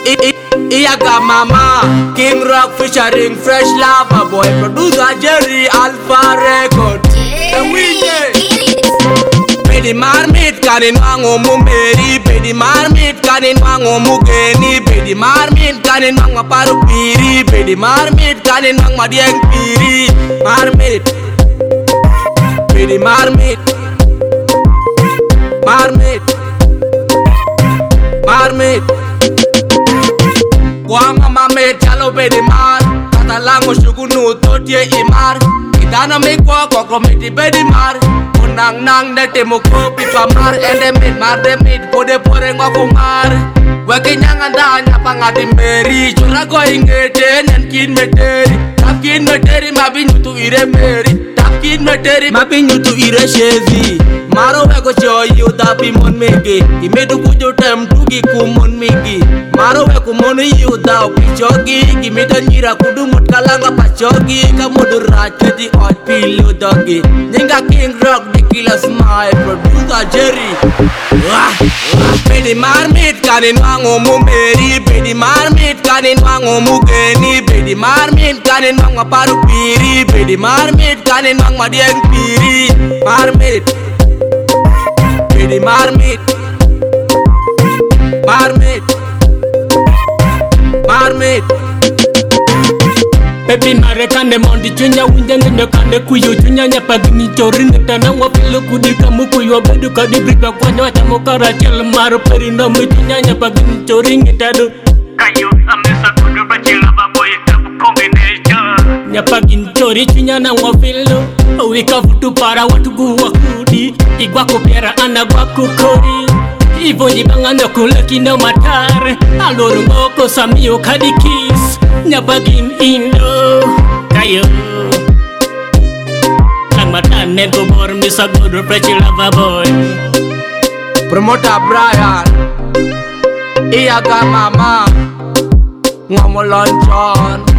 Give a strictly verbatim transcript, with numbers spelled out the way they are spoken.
Iyaga Mama, King Rock featuring Fresh Lava Boy, producer Jerry Alpha Record. And we Pedi marmit kanin wango mumeri, pedi marmit kanin wango mugeni, pedi marmit kanin wang paru piri, pedi marmit kanin wang madieng piri, marmit, pedi marmit, marmit, marmit. Wang amamet chalo pedi mar, katalango shukunu totie imar, idana mekwa kwa komiti pedi mar. Nang nang de temo kopi pamar ende mit mar de mit kode pore ngoko mar weke nyanga ndanya pangati meri chura go ingete nen kin meteri tap kin meteri mabinyu tu ire meri tap kin meteri mabinyu tu ire chezi maro weko choyu tapi mon mege imedu kujo tem tugi kumon megi maro weko mon yu da pichogi gimita nyira kudu mut kalanga pachogi kamodu racheti ot pilu dogi ninga King Rock Killer Smile, producer Jerry. Wah, wah. Pedi marmit kanin wango mumeri, pedi marmit kanin wango mugeni, pedi marmit kanin wango paru piri, pedi marmit kanin wango madieng piri, marmit, pedi marmit, marmit, marmit. Baby mare kande mondi chunya winja ngende kande kuyo chunya nyapagini chori ngetana wapilo kudi kamu kuyo bedu kadi briba kwanya wachamo karachel maro perindo michunya nyapagini chori ngetadu kayo amesa kudu bachila baboy tabu combination nyapagini chori chunya na wapilo wika vutu para watu guwa kudi igwako piara ana gwako kori Ivo jibanga kule kino matare Aloro ngoko samio kadi kiss Nyabagin indo Kayo Nang matan nego bor misa gudu Prechi Lava Boy Promoter Brian Iyaga Mama Ngomolonchon